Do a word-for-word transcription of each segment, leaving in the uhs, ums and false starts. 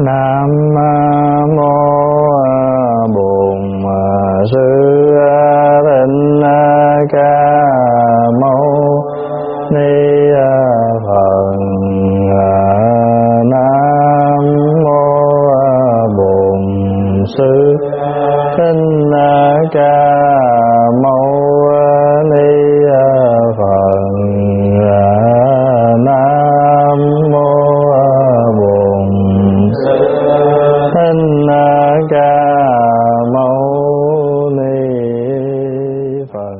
Nam mô Bổn Sư Thích Ca Mâu Ni Phật. Nam mô Bổn Sư Thích Ca Mâu Ni Phật. Nam mô Bổn Sư Thích Ca Mâu Ni Phật.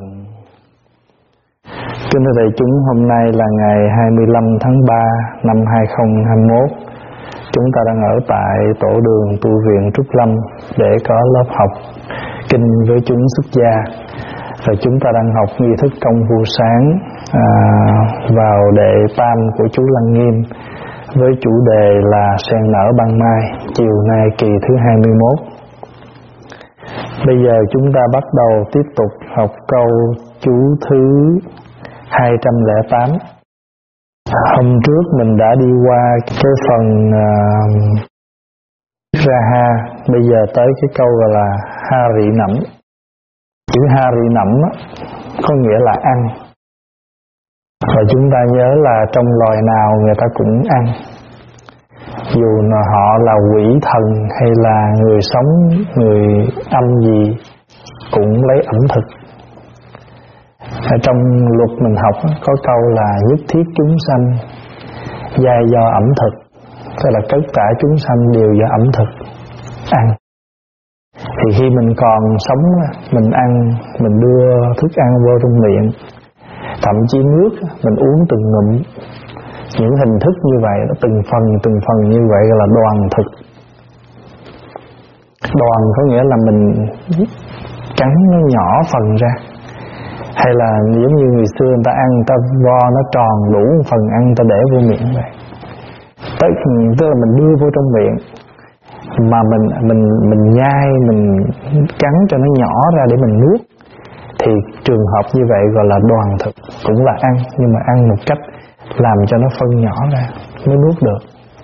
Kính thưa đại chúng, hôm nay là ngày hai mươi lăm tháng ba năm hai không hai mốt. Chúng ta đang ở tại tổ đường tu viện Trúc Lâm để có lớp học kinh với chúng xuất gia. Và chúng ta đang học nghi thức công phu sáng à, vào đệ tam của chú Lăng Nghiêm với chủ đề là sen nở ban mai, chiều nay kỳ thứ hai mươi mốt. Bây giờ chúng ta bắt đầu tiếp tục học câu chú thứ hai trăm lẻ tám. Hôm trước mình đã đi qua cái phần uh, ra ha, bây giờ tới cái câu gọi là ha rị nẫm. Chữ ha rị nẫm có nghĩa là ăn. Và chúng ta nhớ là trong loài nào người ta cũng ăn, dù là họ là quỷ thần hay là người sống, người âm gì cũng lấy ẩm thực. Ở trong luật mình học có câu là nhất thiết chúng sanh giai do ẩm thực, tức là tất cả chúng sanh đều do ẩm thực ăn. Thì khi mình còn sống, mình ăn, mình đưa thức ăn vô trong miệng, thậm chí nước mình uống từng ngụm. Những hình thức như vậy, từng phần từng phần như vậy gọi là đoàn thực. Đoàn có nghĩa là mình cắn nó nhỏ phần ra, hay là giống như người xưa người ta ăn, người ta vo nó tròn đủ phần ăn, người ta để vô miệng vậy. Tức, tức là mình đưa vô trong miệng mà mình mình mình nhai, mình cắn cho nó nhỏ ra để mình nuốt. Thì trường hợp như vậy gọi là đoàn thực, cũng là ăn, nhưng mà ăn một cách làm cho nó phân nhỏ ra mới nuốt được.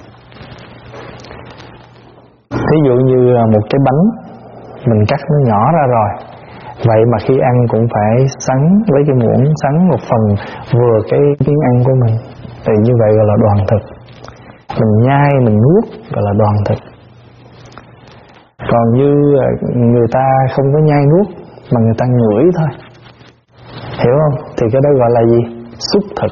Thí dụ như một cái bánh mình cắt nó nhỏ ra rồi, vậy mà khi ăn cũng phải sắn, lấy cái muỗng sắn một phần vừa cái miếng ăn của mình. Thì như vậy gọi là đoàn thực. Mình nhai, mình nuốt gọi là đoàn thực. Còn như người ta không có nhai nuốt mà người ta ngửi thôi, hiểu không? Thì cái đó gọi là gì? Xúc thực.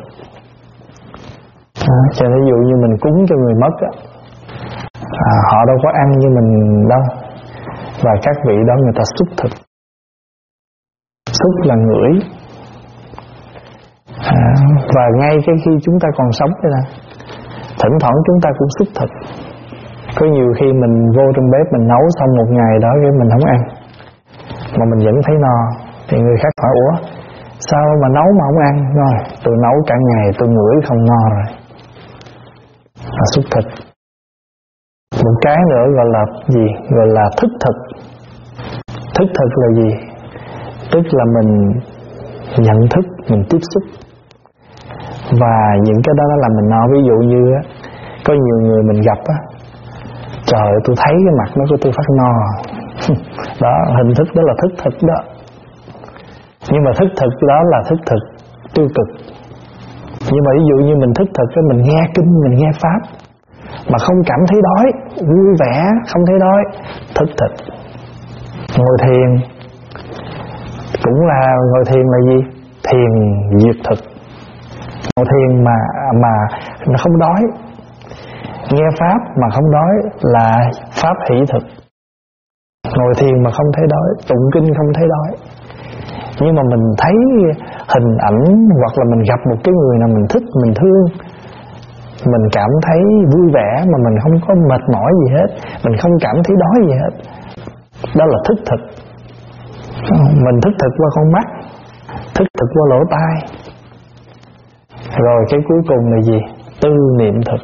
À, cho ví dụ như mình cúng cho người mất á, à, họ đâu có ăn như mình đâu, và các vị đó người ta xúc thực. Xúc là ngửi. À, và ngay cái khi chúng ta còn sống thế này, thỉnh thoảng chúng ta cũng xúc thực. Có nhiều khi mình vô trong bếp mình nấu xong một ngày đó cái mình không ăn, mà mình vẫn thấy no. Thì người khác hỏi, ủa sao mà nấu mà không ăn? Rồi tôi nấu cả ngày tôi ngửi không no rồi, là xúc thực. Một cái nữa gọi là gì? Gọi là thức thực. Thức thực là gì? Tức là mình nhận thức, mình tiếp xúc, và những cái đó nó làm mình no. Ví dụ như á, có nhiều người mình gặp á, trời ơi, tôi thấy cái mặt nó của tôi phát no. Đó, hình thức đó là thức thực đó. Nhưng mà thức thực đó là thức thực tiêu cực. Nhưng mà ví dụ như mình thức thực, mình nghe kinh, mình nghe pháp mà không cảm thấy đói, vui vẻ, không thấy đói, thức thực. Ngồi thiền cũng là, ngồi thiền là gì? Thiền diệt thực. Ngồi thiền mà mà nó không đói, nghe pháp mà không đói là pháp hỷ thực. Ngồi thiền mà không thấy đói, tụng kinh không thấy đói. Nhưng mà mình thấy hình ảnh hoặc là mình gặp một cái người nào mình thích, mình thương, mình cảm thấy vui vẻ mà mình không có mệt mỏi gì hết, mình không cảm thấy đói gì hết. Đó là thức thực. Mình thức thực qua con mắt, thức thực qua lỗ tai. Rồi cái cuối cùng là gì? Tư niệm thực.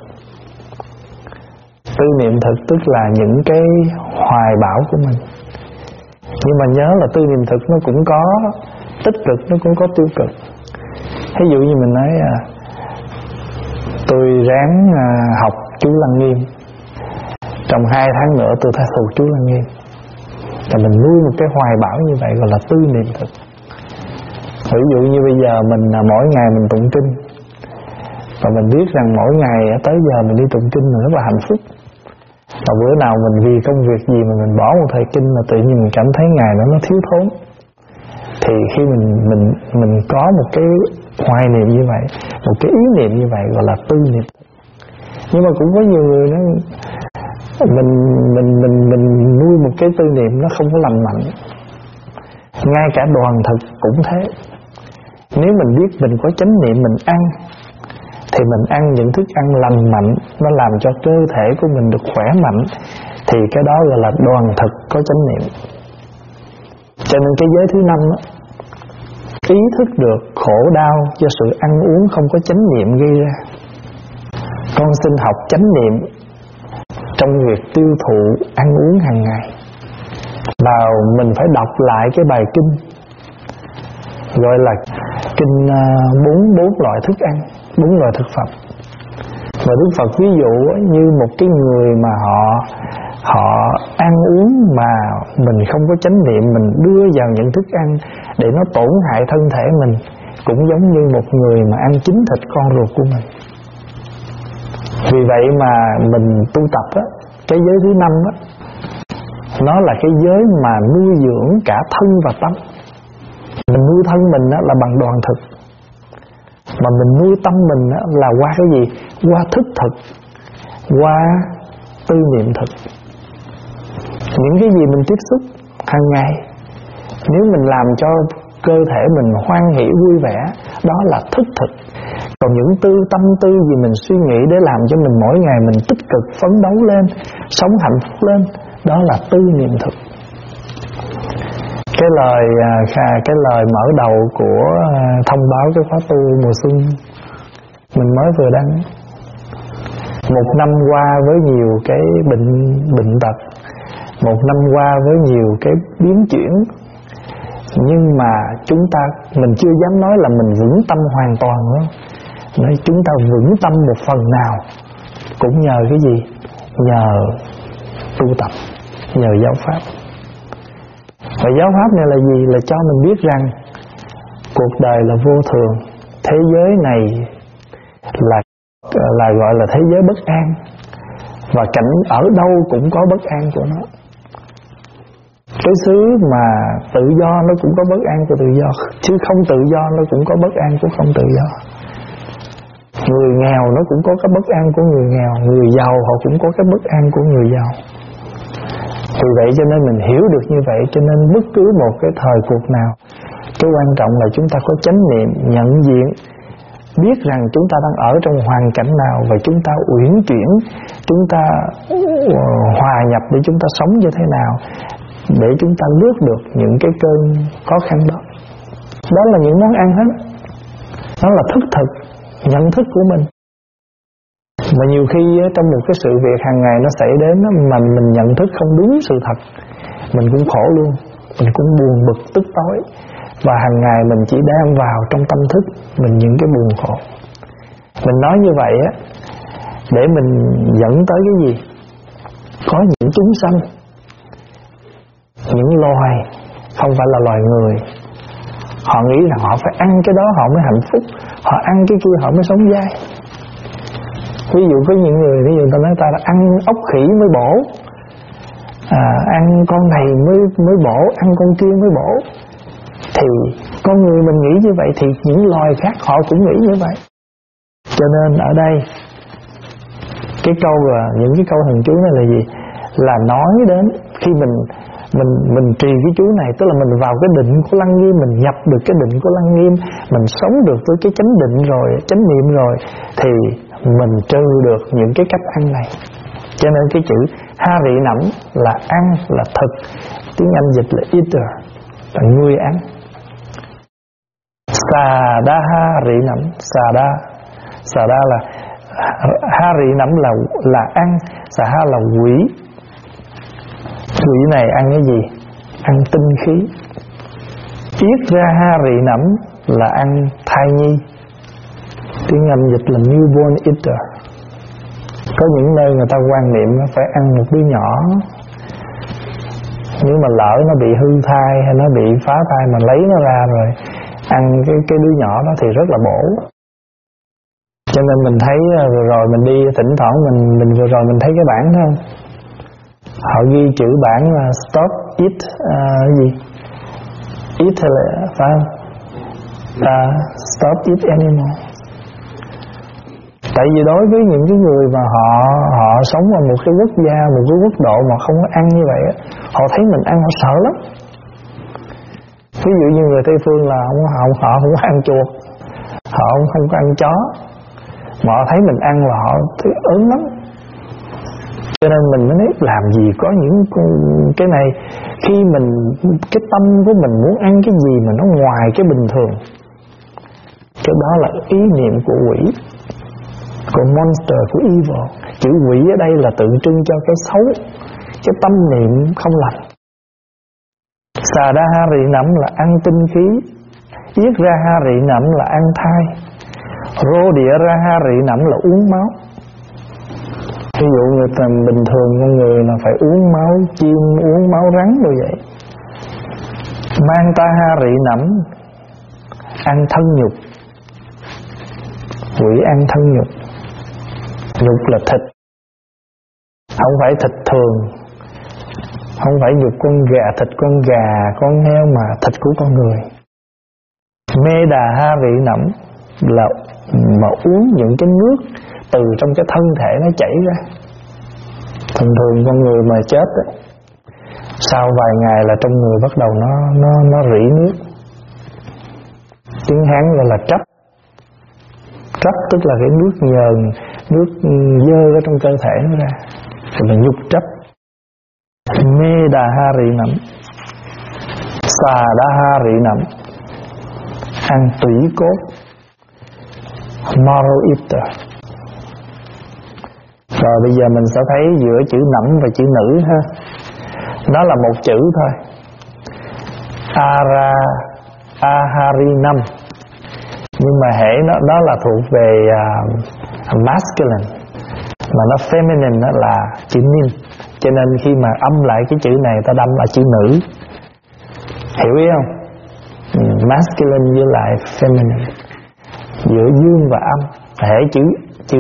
Tư niệm thực tức là những cái hoài bão của mình. Nhưng mà nhớ là tư niệm thực nó cũng có tích cực, nó cũng có tiêu cực. Ví dụ như mình nói à, tôi ráng à, học chú Lăng Nghiêm, Trong hai tháng nữa tôi tha thù chú Lăng Nghiêm. Và mình nuôi một cái hoài bão như vậy gọi là tư niệm thực. Ví dụ như bây giờ mình mỗi ngày mình tụng kinh, và mình biết rằng mỗi ngày tới giờ mình đi tụng kinh mình rất là hạnh phúc. Và bữa nào mình vì công việc gì mà mình bỏ một thời kinh mà tự nhiên mình cảm thấy ngày đó nó thiếu thốn, thì khi mình mình mình có một cái hoài niệm như vậy, một cái ý niệm như vậy gọi là tư niệm. Nhưng mà cũng có nhiều người nó mình mình mình mình nuôi một cái tư niệm nó không có lành mạnh. Ngay cả đoàn thực cũng thế. Nếu mình biết mình có chánh niệm mình ăn, thì mình ăn những thức ăn lành mạnh, nó làm cho cơ thể của mình được khỏe mạnh, thì cái đó gọi là đoàn thực có chánh niệm. Cho nên cái giới thứ năm đó, ý thức được khổ đau do sự ăn uống không có chánh niệm gây ra. Con xin học chánh niệm trong việc tiêu thụ ăn uống hàng ngày. Và mình phải đọc lại cái bài kinh gọi là kinh bốn bốn loại thức ăn, bốn loại thực phẩm. Và Đức Phật ví dụ như một cái người mà họ họ ăn uống mà mình không có chánh niệm, mình đưa vào những thức ăn để nó tổn hại thân thể mình, cũng giống như một người mà ăn chính thịt con ruột của mình. Vì vậy mà mình tu tập á, cái giới thứ năm á, nó là cái giới mà nuôi dưỡng cả thân và tâm. Mình nuôi thân mình á, là bằng đoàn thực, mà mình nuôi tâm mình á, là qua cái gì? Qua thức thực, qua tư niệm thực. Những cái gì mình tiếp xúc hàng ngày, nếu mình làm cho cơ thể mình hoan hỷ vui vẻ, đó là thức thực. Còn những tư tâm tư gì mình suy nghĩ để làm cho mình mỗi ngày mình tích cực phấn đấu lên, sống hạnh phúc lên, đó là tư niệm thực. Cái lời cái lời mở đầu của thông báo cái khóa tu mùa xuân mình mới vừa đăng. Một năm qua với nhiều cái bệnh bệnh tật, một năm qua với nhiều cái biến chuyển, nhưng mà chúng ta mình chưa dám nói là mình vững tâm hoàn toàn nữa. Nói chúng ta vững tâm một phần nào cũng nhờ cái gì? Nhờ tu tập, nhờ giáo pháp. Và giáo pháp này là gì? Là cho mình biết rằng cuộc đời là vô thường, thế giới này là là gọi là thế giới bất an, và cảnh ở đâu cũng có bất an của nó. Cái xứ mà tự do nó cũng có bất an của tự do, chứ không tự do nó cũng có bất an của không tự do. Người nghèo nó cũng có cái bất an của người nghèo, người giàu họ cũng có cái bất an của người giàu. Vì vậy cho nên mình hiểu được như vậy, cho nên bất cứ một cái thời cuộc nào, cái quan trọng là chúng ta có chánh niệm, nhận diện, biết rằng chúng ta đang ở trong hoàn cảnh nào, và chúng ta uyển chuyển, chúng ta hòa nhập để chúng ta sống như thế nào, để chúng ta lướt được những cái cơn khó khăn đó. Đó là những món ăn hết. Đó là thức thực, nhận thức của mình. Mà nhiều khi trong một cái sự việc hàng ngày nó xảy đến mà mình nhận thức không đúng sự thật, mình cũng khổ luôn, mình cũng buồn bực tức tối. Và hàng ngày mình chỉ đem vào trong tâm thức mình những cái buồn khổ. Mình nói như vậy á, để mình dẫn tới cái gì? Có những chúng sanh, những loài, không phải là loài người, họ nghĩ rằng họ phải ăn cái đó họ mới hạnh phúc, họ ăn cái kia họ mới sống dai. Ví dụ có những người, ví dụ ta nói ta là ăn ốc khỉ mới bổ, à, ăn con này mới mới bổ, ăn con kia mới bổ. Thì con người mình nghĩ như vậy, thì những loài khác họ cũng nghĩ như vậy. Cho nên ở đây cái câu là những cái câu thần chú này là gì? Là nói đến khi mình mình mình trì cái chú này, tức là mình vào cái định của Lăng Nghiêm, mình nhập được cái định của Lăng Nghiêm, mình sống được với cái chánh định rồi, chánh niệm rồi, thì mình trừ được những cái cách ăn này. Cho nên cái chữ ha rị nẫm là ăn, là thực, tiếng Anh dịch là eater, là người ăn. Xà đa ha rị nẫm, xà đa, xà đa là ha rị nẫm là là ăn, xà ha là quỷ. Quỷ này ăn cái gì? Ăn tinh khí. Yết ra ha rị nẫm là ăn thai nhi, tiếng Anh dịch là newborn eater. Có những nơi người ta quan niệm nó phải ăn một đứa nhỏ, nếu mà lỡ nó bị hư thai hay nó bị phá thai mà lấy nó ra rồi ăn cái cái đứa nhỏ đó thì rất là bổ. Cho nên mình thấy vừa rồi mình đi thỉnh thoảng mình mình vừa rồi mình thấy cái bảng đó không? Họ ghi chữ bảng là stop eat uh, gì? Eat là phải không? Uh, stop eat animal. Tại vì đối với những cái người mà họ họ sống ở một cái quốc gia, một cái quốc độ mà không có ăn như vậy, họ thấy mình ăn họ sợ lắm. Ví dụ như người Tây Phương là họ họ, họ không có ăn chuột, họ không, không có ăn chó, mà họ thấy mình ăn là họ thấy ớn lắm. Cho nên mình mới nói làm gì có những cái này, khi mình cái tâm của mình muốn ăn cái gì mà nó ngoài cái bình thường, cái đó là ý niệm của quỷ. Còn monster của evil, chữ quỷ ở đây là tượng trưng cho cái xấu, cái tâm niệm không lành. Xà đa ha rị nẫm là ăn tinh khí, yết ra ha rị nẫm là ăn thai, rô địa ra ha rị nẫm là uống máu. Ví dụ người ta bình thường con người là phải uống máu chim, uống máu rắn như vậy. Mang ta ha rị nẫm ăn thân nhục, quỷ ăn thân nhục. Nhục là thịt, không phải thịt thường, không phải nhục con gà, thịt con gà, con heo, mà thịt của con người. Mê đà ha vị nẫm là mà uống những cái nước từ trong cái thân thể nó chảy ra. Thường thường con người mà chết ấy, sau vài ngày là trong người bắt đầu nó nó nó rỉ nước. Tiếng Hán gọi là trấp. Trấp tức là cái nước nhờn, nước dơ ở trong cơ thể nó ra, thì là nhục trấp. Mê đà ha rị nẫm, xà đa ha rị nẫm ăn tủy cốt, marrow eater. Rồi bây giờ mình sẽ thấy giữa chữ nẫm và chữ nữ ha, nó là một chữ thôi. Ara aharinam, nhưng mà hễ nó đó là thuộc về uh, masculine, mà nó feminine đó là chữ nin. Cho nên khi mà âm lại cái chữ này ta đâm là chữ nữ, hiểu ý không? Ừ, masculine với lại feminine, giữa dương và âm. Hễ chữ chữ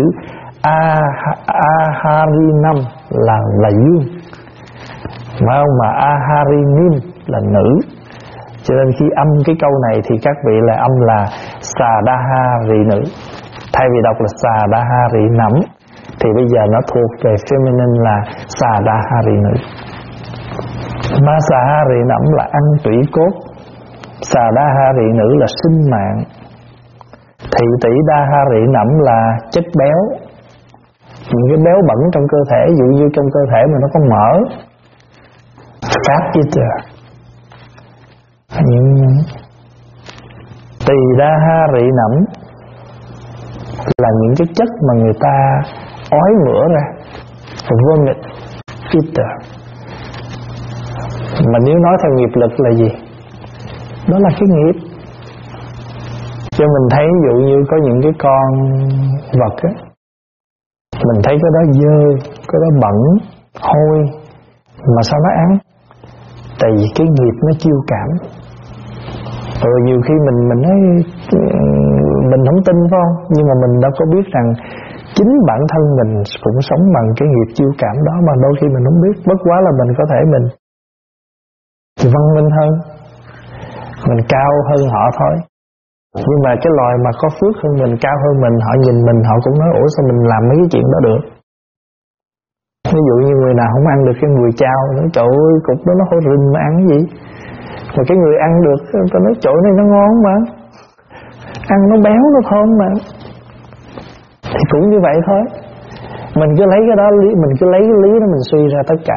aharinam là là dương, mà không mà aharinim là nữ. Cho nên khi âm cái câu này thì các vị lại âm là xà đa ha rị nữ, thay vì đọc là xà đa ha rị nẫm thì bây giờ nó thuộc về feminine là xà đa ha rị nữ. Ma xà ha rị nẫm là ăn tủy cốt, xà đa ha rị nữ là sinh mạng, thị tỷ đa ha rị nẫm là chất béo, những cái béo bẩn trong cơ thể. Ví dụ như trong cơ thể mà nó có mỡ, fat eater. Những tỳ đa ha rị nẫm là những cái chất mà người ta ói mửa ra, vomit eater. Mà nếu nói theo nghiệp lực là gì? Đó là cái nghiệp. Cho mình thấy ví dụ như có những cái con vật á, mình thấy cái đó dơ, cái đó bẩn, hôi, mà sao nó ăn? Tại vì cái nghiệp nó chiêu cảm. Rồi nhiều khi mình mình nói mình không tin phải không? Nhưng mà mình đâu có biết rằng chính bản thân mình cũng sống bằng cái nghiệp chiêu cảm đó, mà đôi khi mình không biết. Bất quá là mình có thể mình văn minh hơn, mình cao hơn họ thôi. Nhưng mà cái loài mà có phước hơn mình, cao hơn mình, họ nhìn mình họ cũng nói ủa sao mình làm mấy cái chuyện đó được. Ví dụ như người nào không ăn được cái mùi chao, nói trời ơi cục đó nó hôi rình mà ăn cái gì. Mà cái người ăn được, ta nói chỗ này nó ngon mà, ăn nó béo nó thơm mà. Thì cũng như vậy thôi. Mình cứ lấy cái đó, mình cứ lấy cái lý đó mình suy ra tất cả.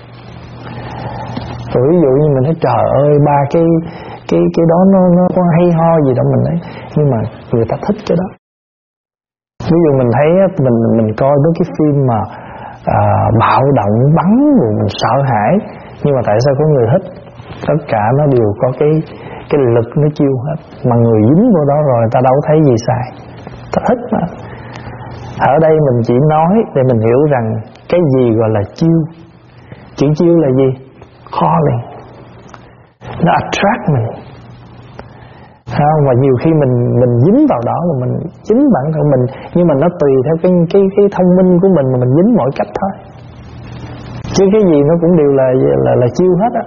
Rồi ví dụ như mình nói trời ơi ba cái cái cái đó nó nó có hay ho gì đâu mình ấy, nhưng mà người ta thích cái đó. Ví dụ mình thấy mình mình coi mấy cái phim mà à, bạo động bắn rồi mình sợ hãi, nhưng mà tại sao có người thích? Tất cả nó đều có cái cái lực nó chiêu hết, mà người dính vô đó rồi ta đâu thấy gì xài, ta thích mà. Ở đây mình chỉ nói để mình hiểu rằng cái gì gọi là chiêu. Chữ chiêu là gì? Calling. Nó attract mình. Không, và nhiều khi mình mình dính vào đó mà mình chính bản thân mình, nhưng mà nó tùy theo cái cái cái thông minh của mình mà mình dính mọi cách thôi. Chứ cái gì nó cũng đều là là là chiêu hết á.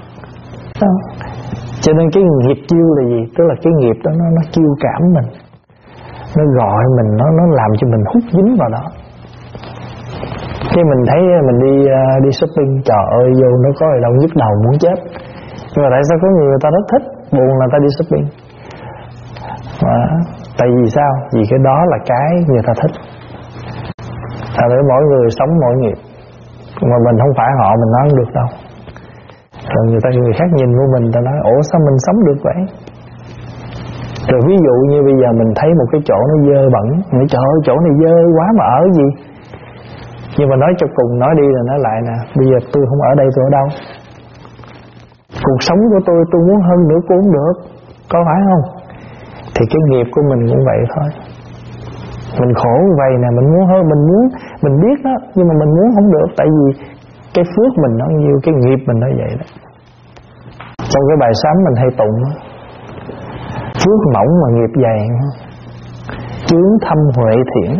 Cho nên cái nghiệp chiêu là gì? Tức là cái nghiệp đó nó nó chiêu cảm mình, nó gọi mình, nó nó làm cho mình hút dính vào đó. Khi mình thấy mình đi uh, đi shopping, trời ơi vô nó có gì đâu, nhức đầu muốn chết. Nhưng mà tại sao có người người ta rất thích, buồn là ta đi shopping. Mà, tại vì sao? Vì cái đó là cái người ta thích. Tại vì mỗi người sống mỗi nghiệp, mà mình không phải họ mình nói không được đâu. Rồi người ta người khác nhìn vô mình, ta nói ủa sao mình sống được vậy? Rồi ví dụ như bây giờ mình thấy một cái chỗ nó dơ bẩn, mình trời ơi chỗ này dơ quá mà ở gì? Nhưng mà nói cho cùng, nói đi là nói lại nè, bây giờ tôi không ở đây, tôi ở đâu? Cuộc sống của tôi, tôi muốn hơn nữa cũng không được, có phải không? Thì cái nghiệp của mình cũng vậy thôi. Mình khổ vậy nè, mình muốn hơn, mình muốn, mình biết đó, nhưng mà mình muốn không được. Tại vì cái phước mình nó nhiêu, cái nghiệp mình nó vậy đó. Trong cái bài sám mình hay tụng đó, phước mỏng mà nghiệp dày, chướng thâm huệ thiển,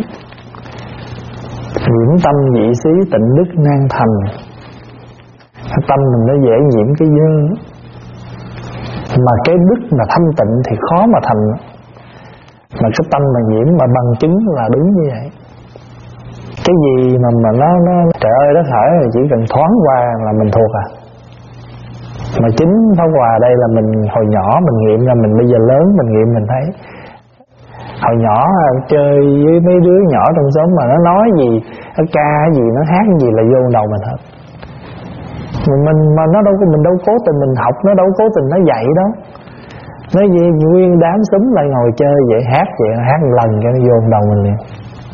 nhiễm tâm dị xí tịnh đức nan thành. Tâm mình nó dễ nhiễm cái dơ, mà cái đức mà thanh tịnh thì khó mà thành. Mà cái tâm mà nhiễm mà bằng chứng là đúng như vậy. Cái gì mà mà nó nó trời ơi đất hỡi, chỉ cần thoáng qua là mình thuộc à. Mà chính Pháp Hòa đây là mình hồi nhỏ mình nghiệm ra, mình bây giờ lớn mình nghiệm mình thấy. Hồi nhỏ chơi với mấy đứa nhỏ trong xóm mà nó nói gì, nó ca gì, nó hát gì là vô đầu mình hết. Mình mà nó đâu có, mình đâu cố tình mình học, nó đâu cố tình nó dạy đâu. Nói gì nguyên đám súng lại ngồi chơi vậy, hát vậy, hát một lần cho nó vô đầu mình liền.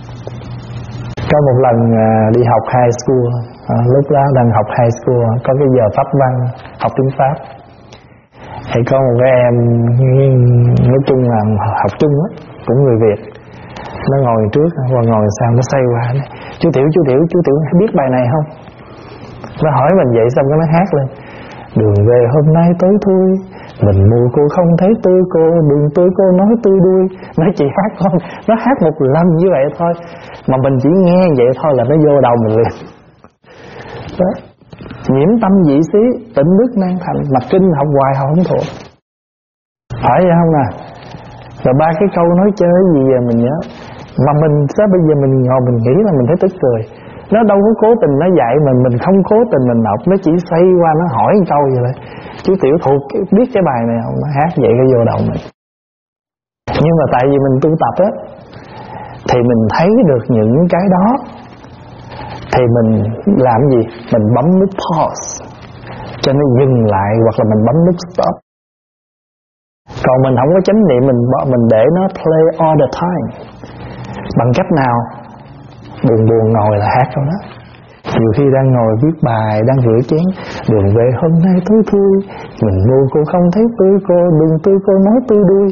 Có một lần à, đi học high school, à, lúc đó đang học high school, có cái giờ pháp văn, học tiếng Pháp. Thì có một cái em, nói chung là học chung á, cũng người Việt. Nó ngồi trước, và ngồi sau, nó xoay qua, nói, chú Tiểu, chú Tiểu, chú Tiểu biết bài này không? Nó hỏi mình vậy xong cái nó hát lên. Đường về hôm nay tối thui, mình mù cô không thấy tươi cô, đường tươi cô nói tươi đuôi. Nó chỉ hát không, nó hát một lần như vậy thôi, mà mình chỉ nghe vậy thôi là nó vô đầu mình liền. Đó. Nhiễm tâm dị xí, tịnh đức nan thành. Mà kinh học hoài họ không thuộc, phải vậy không nè? Rồi ba cái câu nói chơi gì giờ mình nhớ. Mà mình sao bây giờ mình ngồi mình nghĩ là mình thấy tức cười. Nó đâu có cố tình nó dạy mình, mình không cố tình mình học. Nó chỉ xoay qua nó hỏi một câu vậy thôi. Chú Tiểu thuộc biết cái bài này không? Nó hát vậy cái vô đầu mình. Nhưng mà tại vì mình tu tập á, thì mình thấy được những cái đó, thì mình làm gì? Mình bấm nút pause cho nó dừng lại, hoặc là mình bấm nút stop. Còn mình không có chánh niệm, mình mình để nó play all the time. Bằng cách nào? Buồn buồn ngồi là hát câu đó. Nhiều khi đang ngồi viết bài, đang rửa chén, đường về hôm nay tối thui, mình mù cô không thấy tươi cô, đường tươi cô nói tươi đuôi.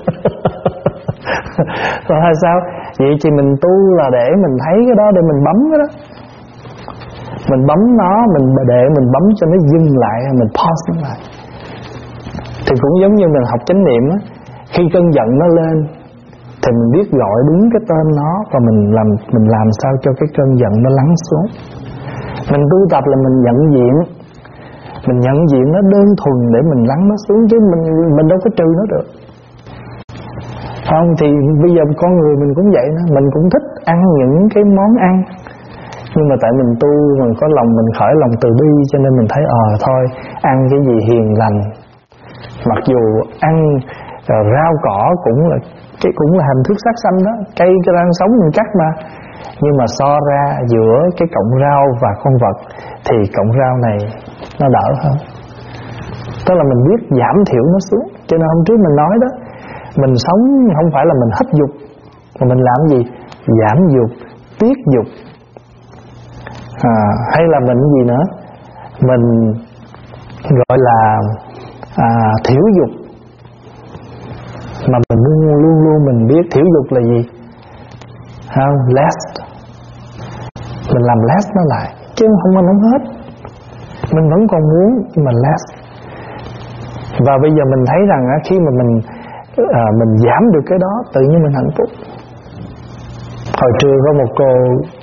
Rồi là sao? Vậy thì mình tu là để mình thấy cái đó, để mình bấm cái đó. Mình bấm nó, mình để mình bấm cho nó dừng lại, mình pause nó lại. Thì cũng giống như mình học chánh niệm á, khi cơn giận nó lên thì mình biết gọi đúng cái tên nó, và mình làm mình làm sao cho cái cơn giận nó lắng xuống. Mình tu tập là mình nhận diện, mình nhận diện nó đơn thuần để mình lắng nó xuống, chứ mình mình đâu có trừ nó được. Không thì bây giờ con người mình cũng vậy đó, mình cũng thích ăn những cái món ăn, nhưng mà tại mình tu mình có lòng, mình khởi lòng từ bi, cho nên mình thấy ờ à, thôi ăn cái gì hiền lành. Mặc dù ăn rồi rau cỏ cũng là cái cũng là hình thức sát sanh đó, cây cái rang sống mình cắt mà. Nhưng mà so ra giữa cái cọng rau và con vật thì cọng rau này nó đỡ hơn. Tức là mình biết giảm thiểu nó xuống. Cho nên hôm trước mình nói đó, mình sống không phải là mình hết dục, mà mình làm gì? Giảm dục, tiết dục, à, hay là mình gì nữa? Mình gọi là à, thiểu dục. Mà mình luôn luôn luôn mình biết thiểu dục là gì? không? Last. Mình làm last nó lại, chứ không mình không hết. Mình vẫn còn muốn, nhưng mà last. Và bây giờ mình thấy rằng khi mà mình à, mình giảm được cái đó, tự nhiên mình hạnh phúc. Hồi trưa có một cô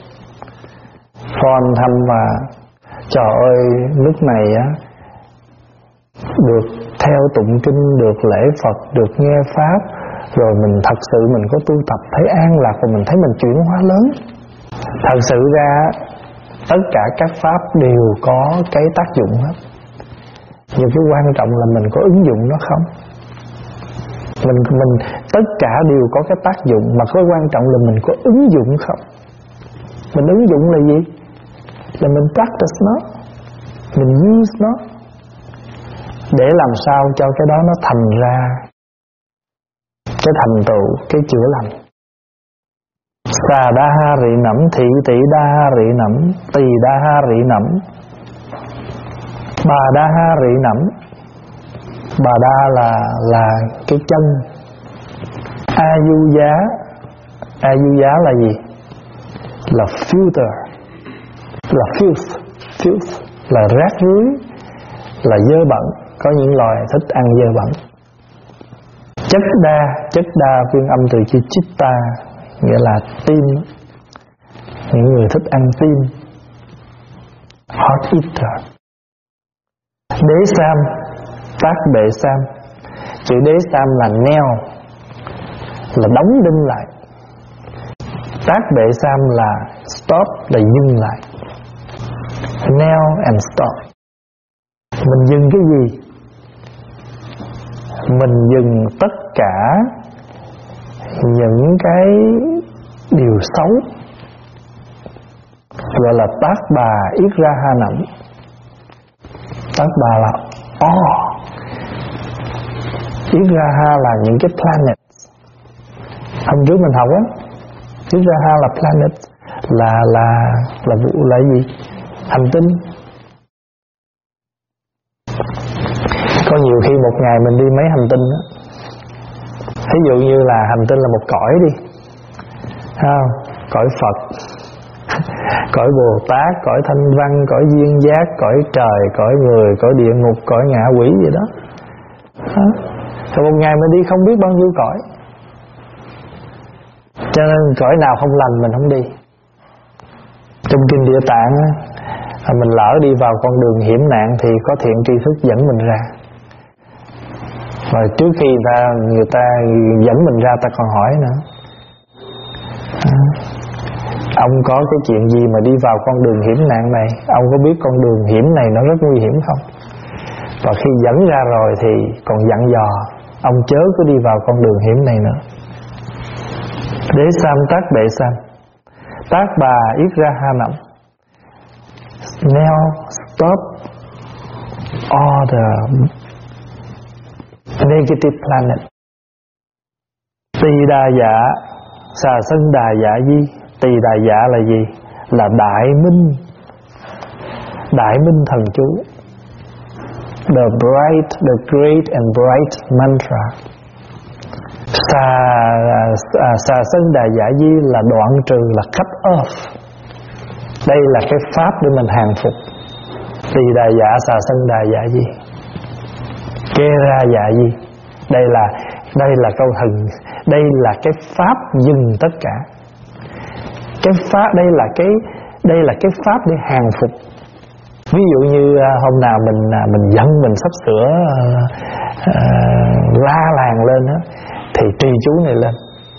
phone thăm và trời ơi, lúc này á được theo tụng kinh, được lễ Phật, được nghe Pháp, rồi mình thật sự mình có tu tập, thấy an lạc và mình thấy mình chuyển hóa lớn. Thật sự ra tất cả các Pháp đều có cái tác dụng hết, nhưng cái quan trọng là mình có ứng dụng nó không. Mình mình tất cả đều có cái tác dụng, mà cái quan trọng là mình có ứng dụng không. Mình ứng dụng là gì? Là mình practice nó, mình use nó để làm sao cho cái đó nó thành ra cái thành tựu, cái chữa lành. Xà đa ha rị nẫm, thị tỷ đa ha rị nẫm, tỳ đa ha rị nẫm, bà đa ha rị nẫm. Bà đa là là cái chân. A du giá, a du giá là gì? Là filter, là filth, filth là rác rưới, là dơ bẩn. Có những loài thích ăn dơ bẩn. Chất đa, chất đa phiên âm từ chữ chitta, nghĩa là tim. Những người thích ăn tim. Hot eater. Đế sam, tác bệ sam. Chữ đế sam là nail, là đóng đinh lại. Tác bệ sam là stop, là dừng lại. Nail and stop. Mình dừng cái gì? Mình dừng tất cả những cái điều xấu, gọi là tác bà yết ra ha nẫm. Tác bà là oh. Yết ra ha là những cái planet. Hôm trước mình học á, yết ra ha là planet, là là là vụ là gì? Hành tinh. Có nhiều khi một ngày mình đi mấy hành tinh đó. Ví dụ như là hành tinh là một cõi đi, không? Cõi Phật, cõi Bồ Tát, cõi Thanh Văn, cõi Duyên Giác, cõi trời, cõi người, cõi địa ngục, cõi ngạ quỷ gì đó. Rồi một ngày mình đi không biết bao nhiêu cõi. Cho nên cõi nào không lành mình không đi. Trong kinh Địa Tạng á, mình lỡ đi vào con đường hiểm nạn thì có thiện tri thức dẫn mình ra. Và trước khi người ta, người ta dẫn mình ra, ta còn hỏi nữa, à, ông có cái chuyện gì mà đi vào con đường hiểm nạn này? Ông có biết con đường hiểm này nó rất nguy hiểm không? Và khi dẫn ra rồi thì còn dặn dò ông chớ có đi vào con đường hiểm này nữa. Đế sam tác bệ sam, tác bà yết ra ha nẫm. Now stop all the negative planet. Tỳ đà dạ, xà sân đà dạ di. Tỳ đà dạ là gì? Là đại minh, đại minh thần chú. The bright, the great and bright mantra. Xà, à, xà sân đà dạ di là đoạn trừ, là cut off. Đây là cái pháp để mình hàng phục. Tỳ đà dạ xà sân đà dạ di. Kê ra dạ di. Đây là đây là câu thần. Đây là cái pháp dừng tất cả. Cái pháp đây là cái đây là cái pháp để hàng phục. Ví dụ như hôm nào mình mình giận, mình sắp sửa uh, uh, la làng lên đó, thì trì chú này lên.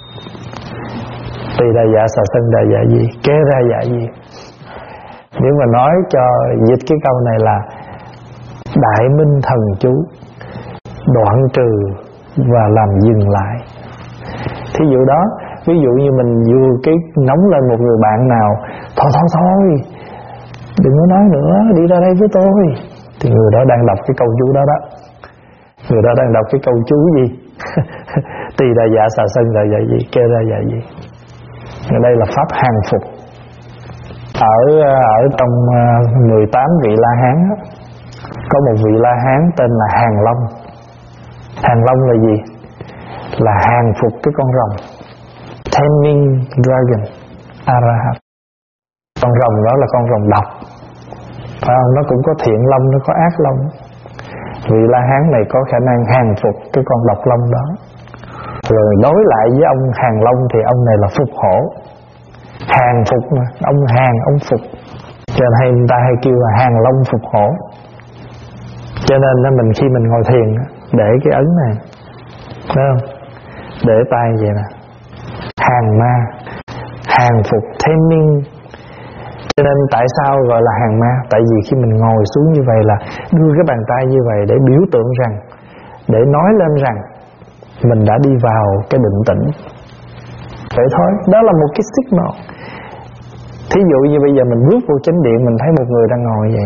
Tỳ đà dạ xà sân đà dạ di, kê ra dạ di. Nếu mà nói cho dịch cái câu này là đại minh thần chú, đoạn trừ và làm dừng lại. Thí dụ đó, ví dụ như mình vừa cái nóng lên một người bạn nào, thôi thôi thôi, đừng có nói nữa, đi ra đây với tôi, thì người đó đang đọc cái câu chú đó đó. Người đó đang đọc cái câu chú gì? Tỳ đà dạ xà sân đà dạ gì, kê ra dạ gì. Đây là pháp hàng phục. Ở ở trong mười tám vị La Hán đó, có một vị La Hán tên là Hàng Long. Hàng Long là gì? Là hàng phục cái con rồng, taming dragon. Arahat. Con rồng đó là con rồng độc, phải không? Nó cũng có thiện long, nó có ác long. Vị La Hán này có khả năng hàng phục cái con độc long đó. Rồi đối lại với ông hàng long thì ông này là phục hổ. Hàng phục mà, ông hàng, ông phục. Cho nên hay người ta hay kêu là hàng long phục hổ. Cho nên là mình khi mình ngồi thiền để cái ấn này, thấy không? Để tay vậy nè, hàng ma, hàng phục, taming. Cho nên tại sao gọi là hàng ma? Tại vì khi mình ngồi xuống như vậy là đưa cái bàn tay như vậy để biểu tượng rằng, để nói lên rằng mình đã đi vào cái định tĩnh. Vậy thôi, đó là một cái signal. Thí dụ như bây giờ mình bước vô chánh điện, mình thấy một người đang ngồi vậy,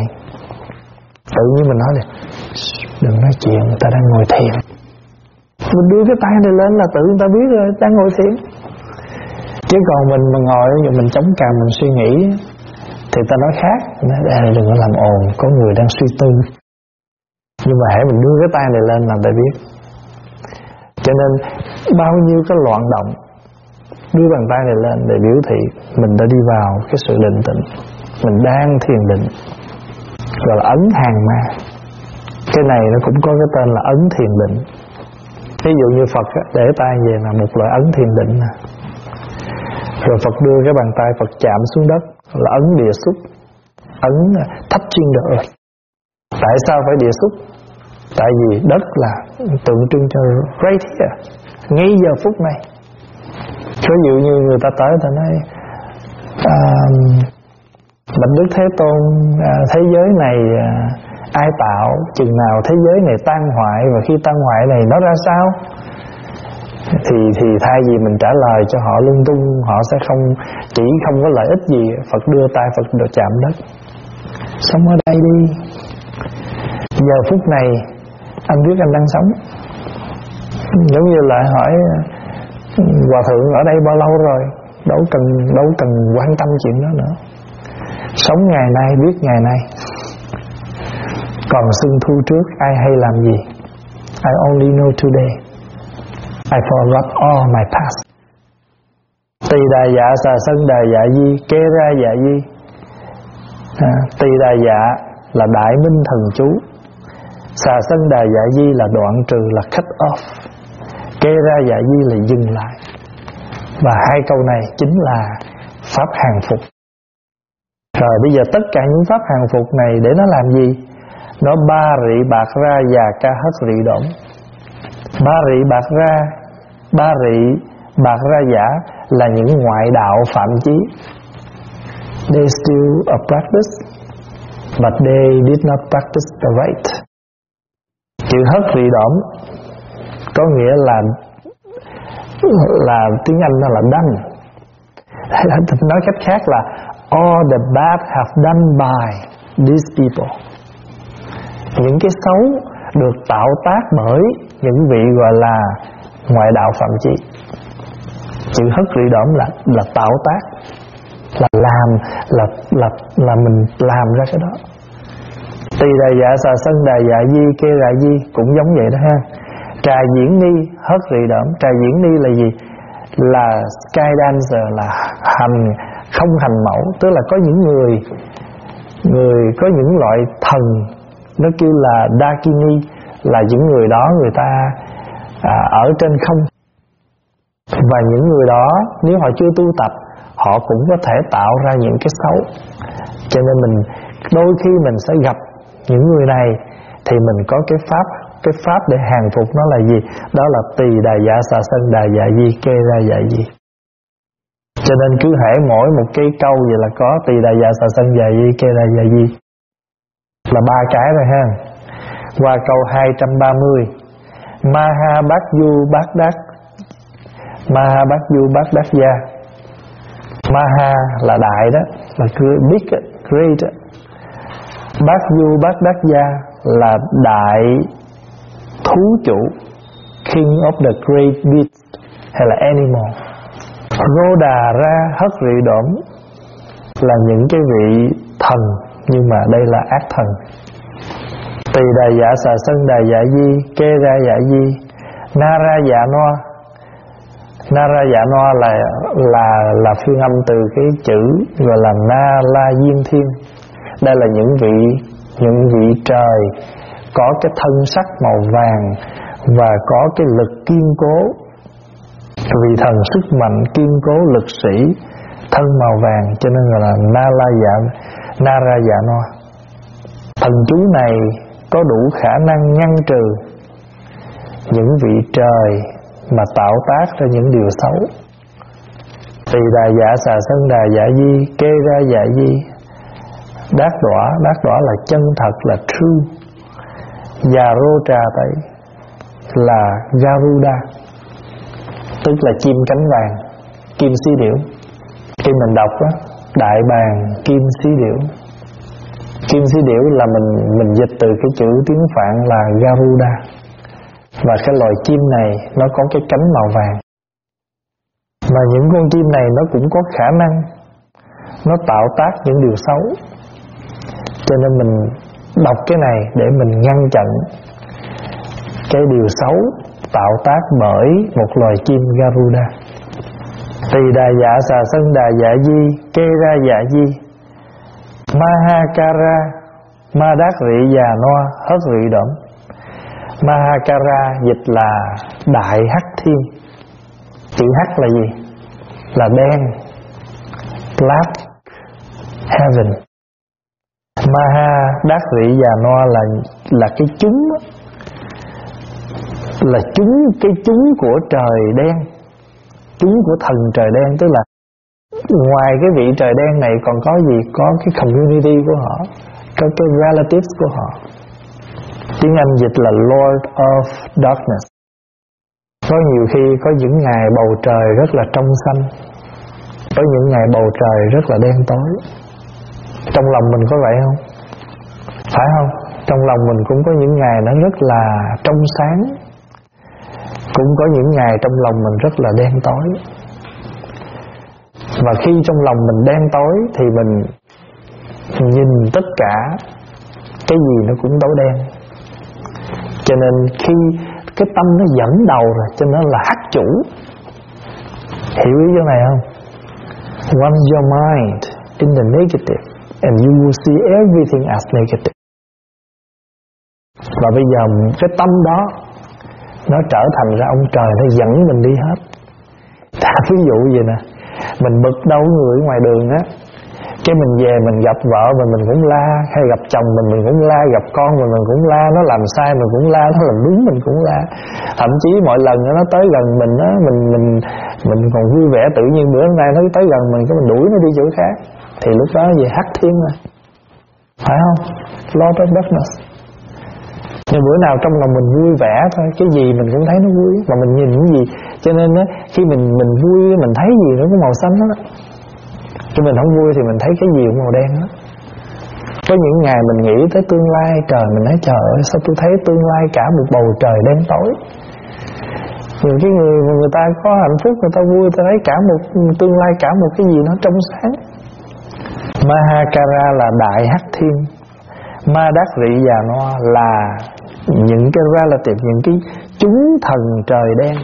tự nhiên mình nói là đừng nói chuyện, người ta đang ngồi thiền. Mình đưa cái tay này lên là tự người ta biết rồi, đang ngồi thiền. Chứ còn mình mà ngồi mình chống cằm mình suy nghĩ thì ta nói khác, nói đây đừng có làm ồn, có người đang suy tư. Nhưng mà hãy mình đưa cái tay này lên là ta biết. Cho nên bao nhiêu cái loạn động, đưa bàn tay này lên để biểu thị mình đã đi vào cái sự định tĩnh, mình đang thiền định, gọi là ấn hàng ma. Cái này nó cũng có cái tên là ấn thiền định. Ví dụ như Phật á, để tay về là một loại ấn thiền định nè. Rồi Phật đưa cái bàn tay Phật chạm xuống đất là ấn địa xúc, ấn touching the earth. Tại sao phải địa xúc? Tại vì đất là tượng trưng cho right here, ngay giờ phút này. Ví dụ như người ta tới ta nói à, Bạch Đức Thế Tôn, à, thế giới này à, ai tạo, chừng nào thế giới này tan hoại, và khi tan hoại này nó ra sao? Thì thì thay vì mình trả lời cho họ lung tung, họ sẽ không, chỉ không có lợi ích gì. Phật đưa tay Phật được chạm đất, sống ở đây đi. Giờ phút này anh biết anh đang sống. Giống như lại hỏi Hòa thượng ở đây bao lâu rồi, đâu cần đâu cần quan tâm chuyện đó nữa. Sống ngày nay biết ngày nay. Còn xuân thu trước ai hay làm gì? I only know today. I forgot all my past. Tỳ đà dạ xà sân đà dạ di, kê ra dạ di. à, Tỳ đà dạ là đại minh thần chú, xà sân đà dạ di là đoạn trừ, là cut off. Kê ra dạ di là dừng lại. Và hai câu này chính là pháp hàng phục. Rồi bây giờ tất cả những pháp hàng phục này để nó làm gì? Nó ba rị bạc ra và ca hất rị đổn. Ba rị bạc ra, ba rị bạc ra giả là những ngoại đạo phạm chí. They still a practice, but they did not practice the right. Chữ hất rị đổn có nghĩa là là tiếng Anh nó là done. Nói cách khác là all the bad have done by these people. Những cái xấu được tạo tác bởi những vị gọi là ngoại đạo phạm chí. Chữ hất rị đổm là là tạo tác, là làm, là là là mình làm ra cái đó. Tỳ đà dạ xà sân đà dạ di, kê đà di cũng giống vậy đó ha. Trà diễn ni hất rị đổm. Trà diễn ni là gì? Là sky dancer, là hành không hành mẫu. Tức là có những người người có những loại thần, nó kêu là Dakini, là những người đó người ta à, ở trên không. Và những người đó nếu họ chưa tu tập, họ cũng có thể tạo ra những cái xấu. Cho nên mình đôi khi mình sẽ gặp những người này thì mình có cái pháp, cái pháp để hàng phục nó là gì? Đó là tỳ đà dạ xà sân đà dạ di, kê ra dạ di. Cho nên cứ hễ mỗi một cái câu vậy là có tỳ đà dạ xà sân dạ di, kê ra dạ di, là ba cái rồi ha. Qua câu hai trăm ba mươi, Maha Bát Du Bát Đát. Maha Bát Du Bát Đát Gia. Maha là đại đó, là big, great. Bát Du Bát Đát Gia là đại thú chủ, king of the great beast hay là animal. Rô đà ra hất rị đổm là những cái vị thần, nhưng mà đây là ác thần. Tỳ đà dạ xà sân đà dạ di, kê ra dạ di, na ra dạ noa Narayana là là là phiên âm từ cái chữ gọi là Na La Diên Thiên. Đây là những vị những vị trời có cái thân sắc màu vàng và có cái lực kiên cố, vị thần sức mạnh kiên cố lực sĩ, thân màu vàng, cho nên gọi là Narayana. Narayana. Thần chú này có đủ khả năng ngăn trừ những vị trời mà tạo tác ra những điều xấu. Tỳ đà dạ xà sân đà dạ di, kê ra dạ di, đát đọa, đát đọa là chân thật, là true. Già rô trà tẩy là Garuda, tức là chim cánh vàng, kim xí điểu. Khi mình đọc á, đại bàng kim xí điểu. Kim xí điểu là mình mình dịch từ cái chữ tiếng Phạn là Garuda. Và cái loài chim này nó có cái cánh màu vàng. Mà những con chim này nó cũng có khả năng nó tạo tác những điều xấu. Cho nên mình đọc cái này để mình ngăn chặn cái điều xấu tạo tác bởi một loài chim Garuda. Tỳ đà dạ xà sân đà dạ di, kê ra dạ di, Mahakara, ma đát rị già noa, hớt rị đổm. Mahakara dịch là đại hắc thiên. Chữ hắc là gì? Là đen, black heaven. Maha đát rị già noa là là cái chúng, là chúng, cái chúng của trời đen, chúng của thần trời đen. Tức là ngoài cái vị trời đen này còn có gì? Có cái community của họ, có cái relatives của họ. Tiếng Anh dịch là Lord of Darkness. Có nhiều khi có những ngày bầu trời rất là trong xanh, có những ngày bầu trời rất là đen tối. Trong lòng mình có vậy không? Phải không? Trong lòng mình cũng có những ngày nó rất là trong sáng, cũng có những ngày trong lòng mình rất là đen tối. Và khi trong lòng mình đen tối thì mình nhìn tất cả cái gì nó cũng tối đen. Cho nên khi cái tâm nó dẫn đầu rồi, cho nên là hắc chủ. Hiểu ý chỗ này không? Once your mind in the negative and you will see everything as negative. Và bây giờ cái tâm đó nó trở thành ra ông trời, nó dẫn mình đi hết. Ta ví dụ vậy nè, mình bực đâu người ngoài đường á, cái mình về mình gặp vợ mình mình cũng la, hay gặp chồng mình mình cũng la, gặp con mình mình cũng la, nó làm sai mình cũng la, nó làm đúng mình cũng la. Thậm chí mỗi lần nó tới gần mình á, mình mình mình còn vui vẻ, tự nhiên bữa nay nó tới gần mình cái mình đuổi nó đi chỗ khác, thì lúc đó về hắc thiên rồi, phải không? Lord of Darkness. Nhưng bữa nào trong lòng mình vui vẻ thôi, cái gì mình cũng thấy nó vui, mà mình nhìn cái gì, cho nên á khi mình mình vui mình thấy gì nó có màu xanh đó, đó. Khi mình không vui thì mình thấy cái gì cũng màu đen đó. Có những ngày mình nghĩ tới tương lai, trời mình nói trời ơi sao tôi thấy tương lai cả một bầu trời đen tối. Những cái người mà người ta có hạnh phúc, người ta vui, người ta thấy cả một tương lai, cả một cái gì nó trong sáng. Mahakara là đại hắc thiên. Ma đát rị già noa là những cái relative, những cái chúng thần trời đen.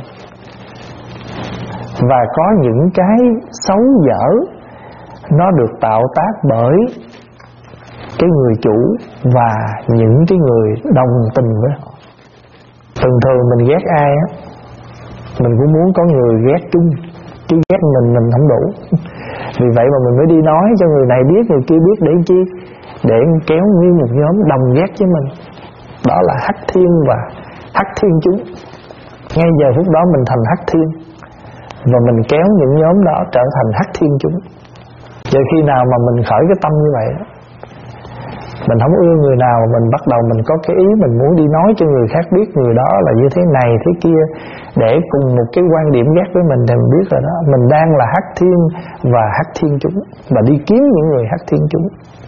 Và có những cái xấu dở nó được tạo tác bởi cái người chủ và những cái người đồng tình với họ. Thường thường mình ghét ai á, mình cũng muốn có người ghét chung, chứ ghét mình mình không đủ. Vì vậy mà mình mới đi nói cho người này biết, người kia biết, để chi? Để kéo nguyên một nhóm đồng ghét với mình. Đó là hắc thiên và hắc thiên chúng. Ngay giờ phút đó mình thành hắc thiên, và mình kéo những nhóm đó trở thành hắc thiên chúng. Giờ khi nào mà mình khởi cái tâm như vậy đó, mình không ưa người nào, mình bắt đầu mình có cái ý mình muốn đi nói cho người khác biết người đó là như thế này thế kia, để cùng một cái quan điểm ghét với mình, thì mình biết rồi đó, mình đang là hắc thiên và hắc thiên chúng, và đi kiếm những người hắc thiên chúng.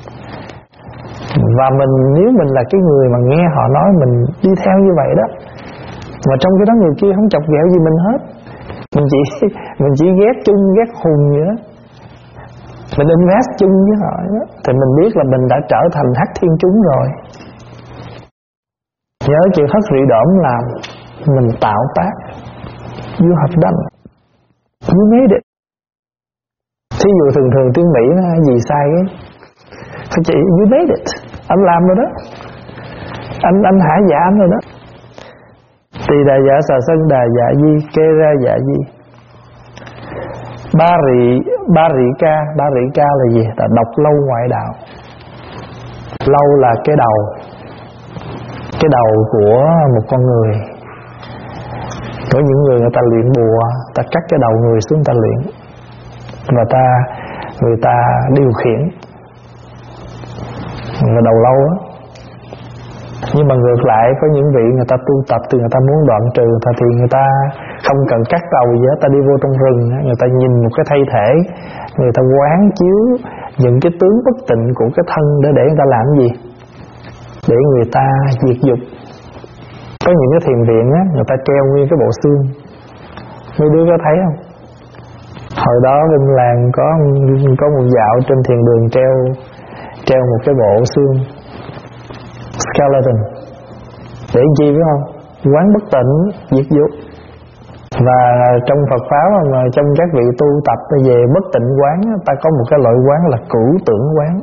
Và mình nếu mình là cái người mà nghe họ nói, mình đi theo như vậy đó, mà trong cái đó người kia không chọc ghẹo gì mình hết, mình chỉ mình chỉ ghét chung, ghét hùng vậy đó, mình invest chung với họ đó, thì mình biết là mình đã trở thành hắc thiên chúng rồi. Nhớ chữ hất rị đổm là mình tạo tác. You have done. You made it. Thí dụ thường thường tiếng Mỹ nó gì sai ấy, phải chị you made it, anh làm rồi đó, anh anh hả dạ anh rồi đó. Tỳ đà dạ xà sân đà dạ di kê ra dạ di. Ba rị ba rị ca ba rị ca là gì? Là độc lâu ngoại đạo. Lâu là cái đầu, cái đầu của một con người. Có những người người ta luyện bùa, ta cắt cái đầu người xuống ta luyện, và ta người ta điều khiển là đầu lâu á. Nhưng mà ngược lại có những vị người ta tu tập thì người ta muốn đoạn trừ ta thì người ta không cần cắt đầu gì hết, ta đi vô trong rừng, người ta nhìn một cái thay thể, người ta quán chiếu những cái tướng bất tịnh của cái thân để để người ta làm gì? Để người ta diệt dục. Có những cái thiền viện á, người ta treo nguyên cái bộ xương. Mấy đứa có thấy không? Hồi đó bên làng có có một dạo trên thiền đường treo treo một cái bộ xương skeleton. Để chi biết không? Quán bất tịnh, diệt dục. Và trong Phật pháp mà trong các vị tu tập về bất tịnh quán, ta có một cái loại quán là cửu tưởng quán.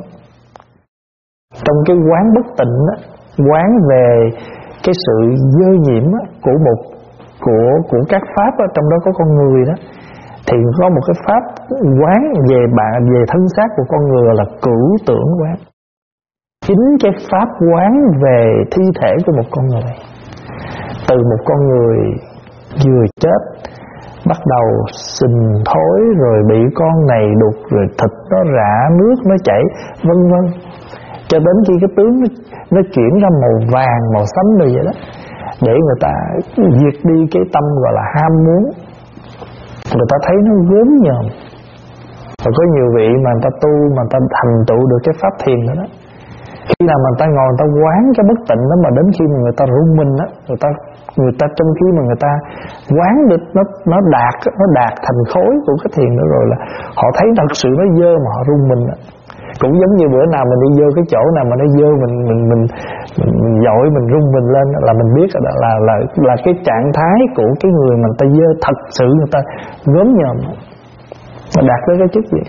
Trong cái quán bất tịnh á, quán về cái sự dơ nhiễm á, của một của của các pháp á, trong đó có con người đó, thì có một cái pháp quán về bạn về thân xác của con người là cửu tưởng quán. Chính cái pháp quán về thi thể của một con người, từ một con người vừa chết bắt đầu sình thối, rồi bị con này đục, rồi thịt nó rã, nước nó chảy, vân vân, cho đến khi cái tướng nó, nó chuyển ra màu vàng, màu xám như vậy đó, để người ta diệt đi cái tâm gọi là ham muốn. Người ta thấy nó gớm nhòm. Và có nhiều vị mà người ta tu, mà người ta thành tựu được cái pháp thiền đó đó, khi nào mà người ta ngồi người ta quán cái bất tịnh đó, mà đến khi mà người ta rung mình á, người ta người ta trong khi mà người ta quán được nó nó đạt nó đạt thành khối của cái thiền đó rồi, là họ thấy thật sự nó dơ mà họ rung mình á. Cũng giống như bữa nào mình đi vô cái chỗ nào mà nó dơ, mình mình mình mình, mình dội mình rung mình lên, là mình biết là là là là cái trạng thái của cái người mà người ta dơ thật sự, người ta gớm nhòm, nó đạt tới cái chức gì.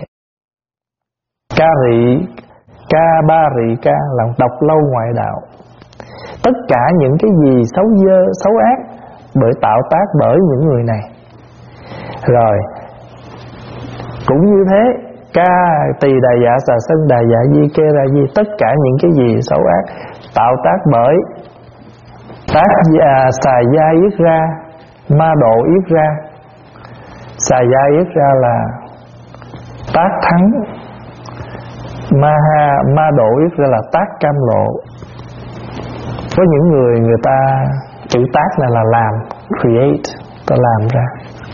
Ca rị ca ba rị ca là độc lâu ngoại đạo. Tất cả những cái gì xấu dơ, xấu ác bởi tạo tác bởi những người này. Rồi cũng như thế, ca tỳ đà dạ xà sân đà dạ di kê ra di, tất cả những cái gì xấu ác tạo tác bởi tác à, xà gia yết ra, ma độ yết ra. Xà gia yết ra là tác thắng, ma ha ma độ yết ra là tác cam lộ. Có những người người ta chữ tác này là làm, create, ta làm ra.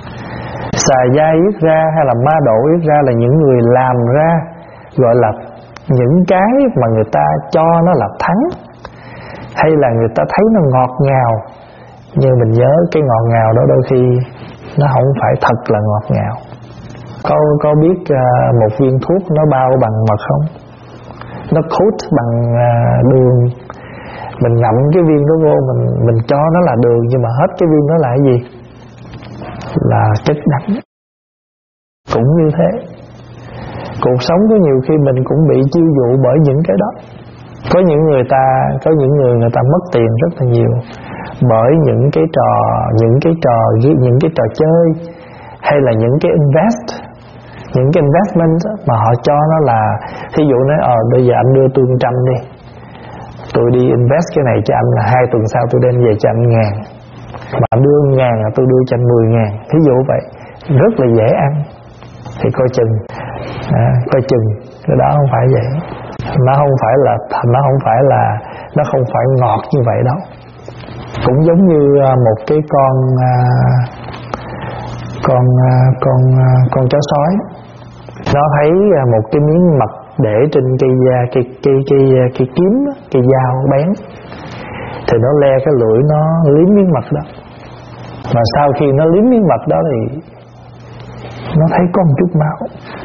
Xà gia yết ra hay là ma độ yết ra là những người làm ra, gọi là những cái mà người ta cho nó là thắng, hay là người ta thấy nó ngọt ngào. Nhưng mình nhớ cái ngọt ngào đó đôi khi nó không phải thật là ngọt ngào. Có, có biết uh, một viên thuốc nó bao bằng mật không? Nó coat bằng uh, đường. Mình ngậm cái viên đó vô, mình mình cho nó là đường, nhưng mà hết cái viên đó là cái gì? Là chất đắng. Cũng như thế, cuộc sống có nhiều khi mình cũng bị chiêu dụ bởi những cái đó. Có những người ta, có những người người ta mất tiền rất là nhiều bởi những cái trò, những cái trò, những cái trò chơi, hay là những cái invest, những cái investment mà họ cho nó là, thí dụ nói, ờ bây giờ anh đưa tôi một trăm đi, tôi đi invest cái này cho anh, là hai tuần sau tôi đem về cho anh ngàn, mà anh đưa ngàn là tôi đưa cho anh mười ngàn, thí dụ vậy, rất là dễ ăn. Thì coi chừng, à, coi chừng cái đó không phải vậy. Nó không phải là, nó không phải là, nó không phải ngọt như vậy đâu. Cũng giống như một cái con con con con chó sói, nó thấy một cái miếng mật để trên cây cây cây cây cây kiếm, cây dao bén, thì nó le cái lưỡi nó liếm miếng mật đó. Mà sau khi nó liếm miếng mật đó thì nó thấy có một chút máu,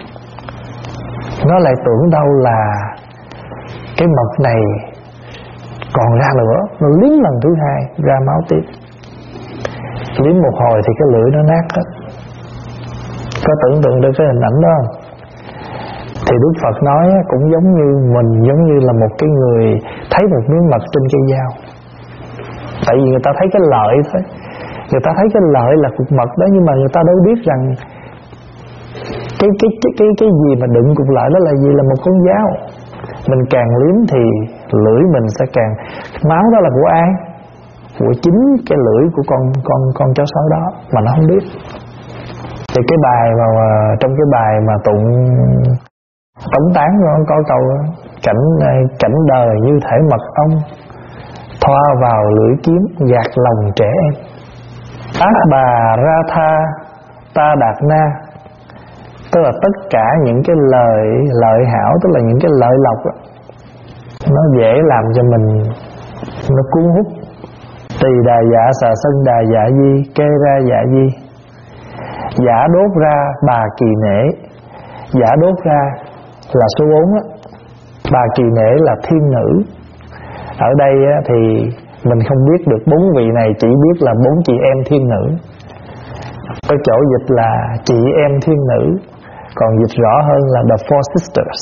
nó lại tưởng đâu là cái mật này còn ra nữa, nó liếm lần thứ hai ra máu tiếp. Liếm một hồi thì cái lưỡi nó nát hết. Có tưởng tượng được cái hình ảnh đó không? Thì Đức Phật nói cũng giống như mình, giống như là một cái người thấy một miếng mật trên cây dao. Tại vì người ta thấy cái lợi thôi, người ta thấy cái lợi là cục mật đó, nhưng mà người ta đâu biết rằng cái cái cái cái cái gì mà đựng cục lợi đó là gì, là một con dao. Mình càng liếm thì lưỡi mình sẽ càng, máu đó là của ai? Của chính cái lưỡi của con con con chó sói đó mà nó không biết. Thì cái bài mà, mà trong cái bài mà tụng Tống Tán nó có câu đó, cảnh cảnh đời như thể mật ong, thoa vào lưỡi kiếm gạt lòng trẻ em. Ác bà ra tha ta đạt na, tức là tất cả những cái lời lợi hảo, tức là những cái lợi lộc đó, nó dễ làm cho mình nó cuốn hút. Tỳ đà dạ xà sân đà dạ di, kê ra dạ di. Giả đốt ra bà kỳ nể. Giả đốt ra là số bốn á, bà kỳ nể là thiên nữ. Ở đây á, thì mình không biết được bốn vị này, chỉ biết là bốn chị em thiên nữ. Có chỗ dịch là chị em thiên nữ, còn dịch rõ hơn là the four sisters.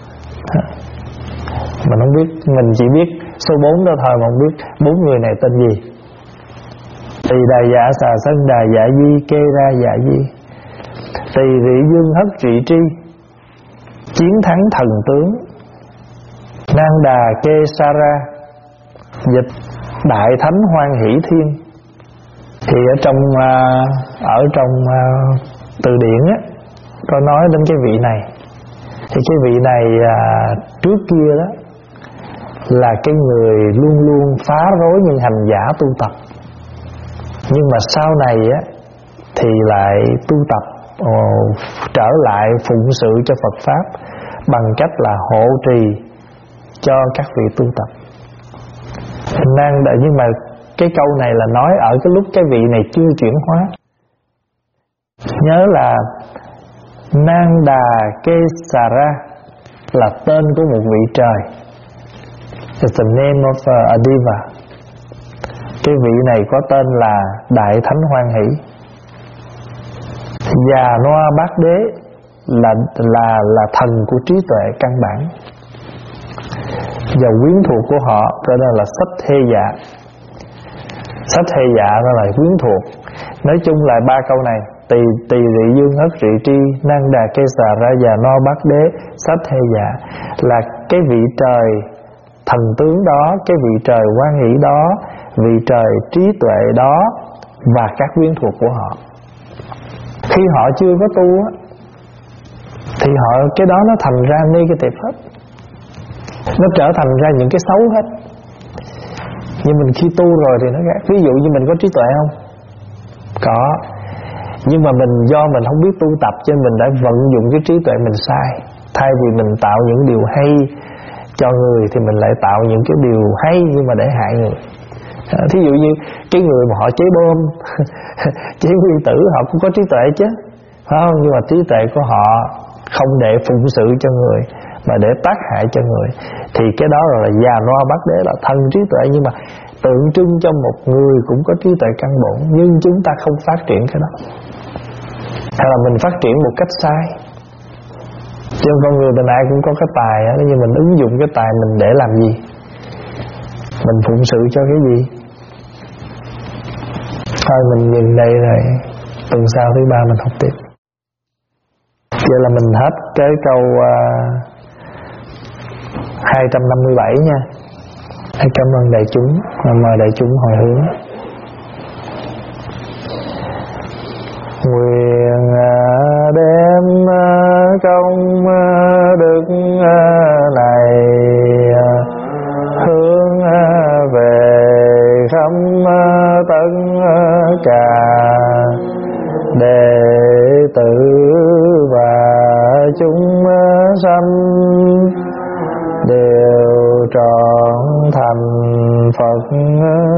Mình không biết, mình chỉ biết số bốn đó thôi, mà không biết bốn người này tên gì. Tỳ đà dạ xà sân đà dạ di, kê ra dạ di. Tỳ rị dương hất trị tri, chiến thắng thần tướng. Nan đà kê sa ra, dịch đại thánh hoan hỷ thiên. Thì ở trong ở trong từ điển á, có nói đến cái vị này. Thì cái vị này à, trước kia đó là cái người luôn luôn phá rối những hành giả tu tập, nhưng mà sau này á thì lại tu tập ồ, trở lại phụng sự cho Phật pháp bằng cách là hộ trì cho các vị tu tập. Năng đợi, nhưng mà cái câu này là nói ở cái lúc cái vị này chưa chuyển hóa. Nhớ là Nang Đà Kê Xà Ra là tên của một vị trời. It's the name of a diva. Cái vị này có tên là Đại Thánh Hoan Hỷ. Già Noa Bát Đế là là là thần của trí tuệ căn bản. Và quyến thuộc của họ gọi là Sách Thê Dạ. Sách Thê Dạ đó là quyến thuộc. Nói chung là ba câu này: Tỳ tỳ rị dương hất rị tri, Năng đà kê xà ra, già no bát đế, Sách Thê Dạ, là cái vị trời thần tướng đó, cái vị trời hoan hỷ đó, vị trời trí tuệ đó và các quyến thuộc của họ. Khi họ chưa có tu á, thì họ cái đó nó thành ra negative hết, nó trở thành ra những cái xấu hết. Nhưng mình khi tu rồi thì nó khác. Ví dụ như mình có trí tuệ không? Có. Nhưng mà mình do mình không biết tu tập cho nên mình đã vận dụng cái trí tuệ mình sai. Thay vì mình tạo những điều hay cho người thì mình lại tạo những cái điều hay nhưng mà để hại người. à, Thí dụ như cái người mà họ chế bom chế nguyên tử, họ cũng có trí tuệ chứ, phải không? Nhưng mà trí tuệ của họ không để phụng sự cho người mà để tác hại cho người, thì cái đó là già noa bát đế, là thần trí tuệ. Nhưng mà tượng trưng cho một người cũng có trí tuệ căn bổn, nhưng chúng ta không phát triển cái đó, hay là mình phát triển một cách sai. Chứ con người mình ai cũng có cái tài á, nhưng mình ứng dụng cái tài mình để làm gì? Mình phụng sự cho cái gì? Thôi mình dừng đây rồi tuần sau thứ ba mình học tiếp. Vậy là mình hết cái câu uh, hai trăm năm mươi bảy nha. Hãy cảm ơn đại chúng và mời đại chúng hồi hướng. Nguyện đem công đức này hướng về khắp tất cả đệ tử và chúng sanh đều trọn thành Phật